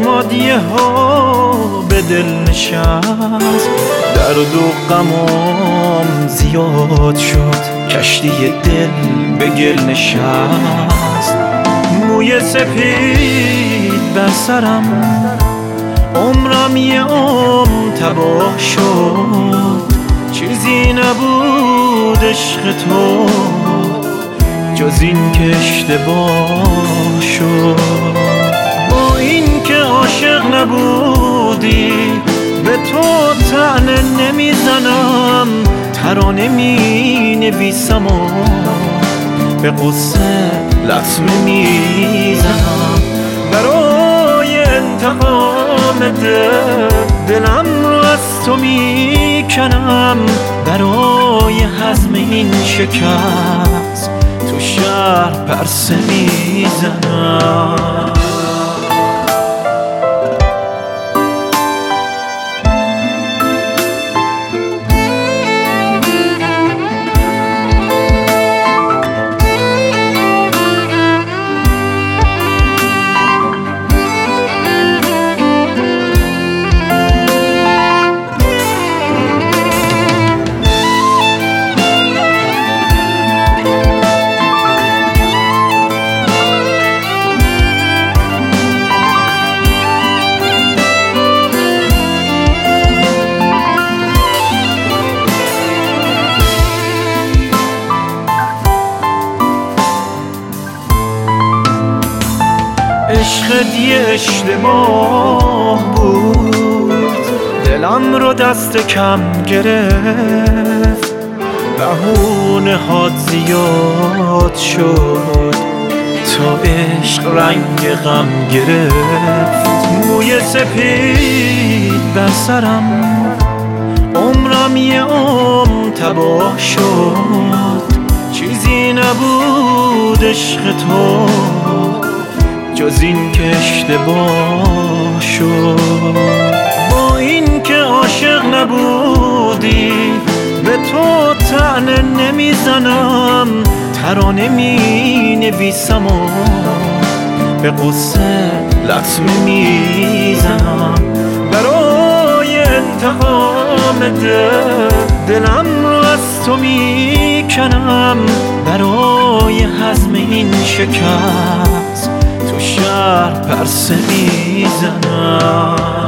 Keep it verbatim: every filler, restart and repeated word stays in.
چشمادیه ها به دل نشست، درد و غمام زیاد شد، کشتی دل به گل نشست. موی سپید بر سرم، عمرم یه عمر تباه شد، چیزی نبود عشق تو جز این که اشتباه شد. با این که عاشق نبودی به تو طعنه نمیزنم، ترانه می نویسم و به قصه لطمه میزنم. برای انتقام دل دلم رو از تو میکنم، برای هضم این شکست تو شهر پرسه میزنم. عشقت یه اشتباه بود، دلم رو دست کم گرفت، بهونه هات زیاد شد تا عشق رنگ غم گرفت. موی سپید بر سرم، عمرم یه عمر تباه شد، چیزی نبود عشق تو جز این که اشتباه شد. با این که عاشق نبودی به تو طعنه نمیزنم، ترانه می نویسم و به قصه لطمه میزنم. برای انتقام دل دلم رو از تو میکنم، برای هضم این شکست تو شهر پرسه میزنم.